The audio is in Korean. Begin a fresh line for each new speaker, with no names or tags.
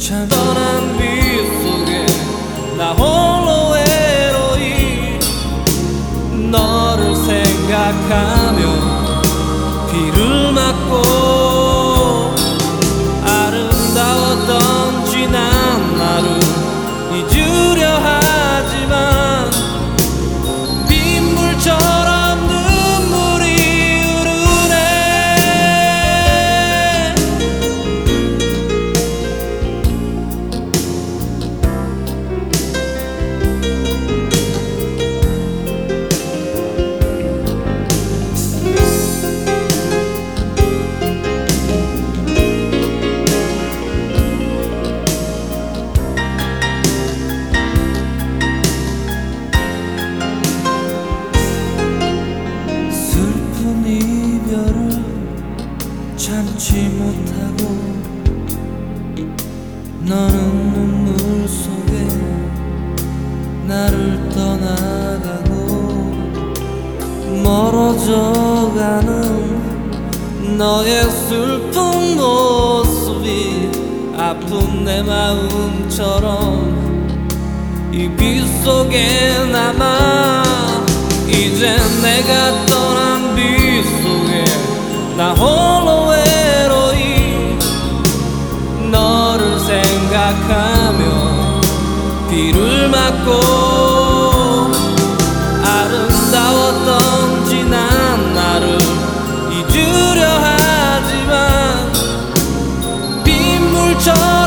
참 떠난 빛 속에 나 홀로 외로이 너를 생각하며 비를 맞고 아름다웠던 지난 날을 잊으려 하지만 빗물처럼 눈물이 흐르네. 슬픈 이별을 참지 못하고 너는 눈물 속에 나를 떠나가고 멀어져가는 너의 슬픈 모습이 아픈 내 마음처럼 이 빛 속에 남아. 이제 내가 떠난 빛 속에 나 홀로 외로이 너를 생각하며 비를 맞고 아름다웠던 지난 날을 잊으려 하지만 빗물처럼